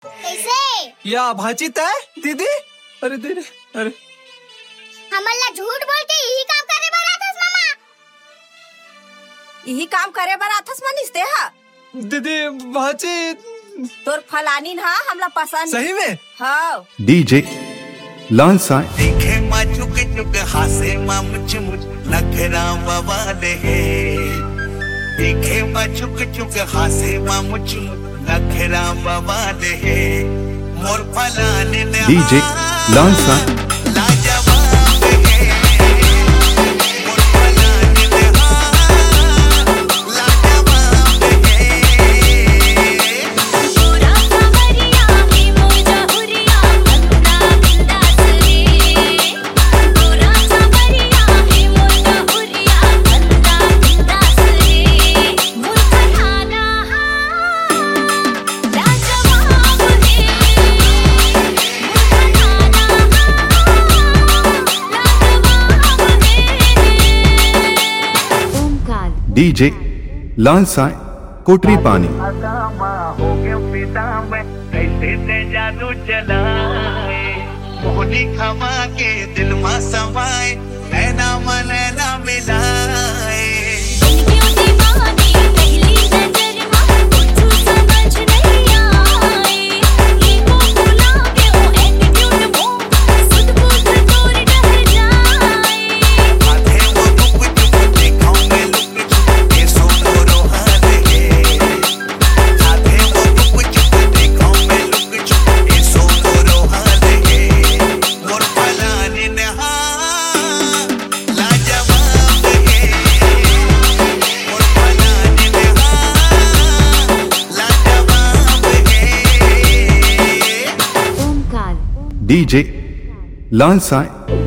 कैसे? या भाची तय दीदी। अरे दीदी अरे हमला झूठ बोल के यही काम करे बर आथस मामा। यही काम करे बर आथस मनीष ते हा। दीदी भाची तोर फलानी हा हमला पसंद। सही में? हाँ। डीजे लांसा देखे माँ चुक चुक हासे माँ मुझ मुझ नखरा बवाले है। देखे माँ चुक चुक हासे माँ मुझ मुझ नखरा बवाले है। मोर फलाने ने डीजे लांसा लाजवाब है। मोर फलाने ने लाजवाब है। गोरा सावरिया ही मोजा हुरिया बंदा बिंदास रे। गोरा सावरिया ही मोजा हुरिया बंदा बिंदास रे। मोर फलाना लाजवाब है। मोर फलाना लाजवाब है। ओमकार डीजे लांसा कोटरी पानी हो गया पिता में कैसे से जादू चलाए। मोहनी खवा के दिल में समाए नैना मन नैना मिलाए। क्यों दीवानी पहली नजर में कुछ समझ नहीं आए। ईगो भुला गयो एटीट्यूड मो सुध बुध तोर डर जाए। आधे वो गुप चुप देखो मैं लुक चुप ये सोनो रोहाल है। आधे वो गुप चुप देखो मैं लुक चुप ये सोनो रोहाल है। मोर फलाने ने लाजवाब है। मोर फलाने ने लाजवाब है। ओमकार डीजे लांसा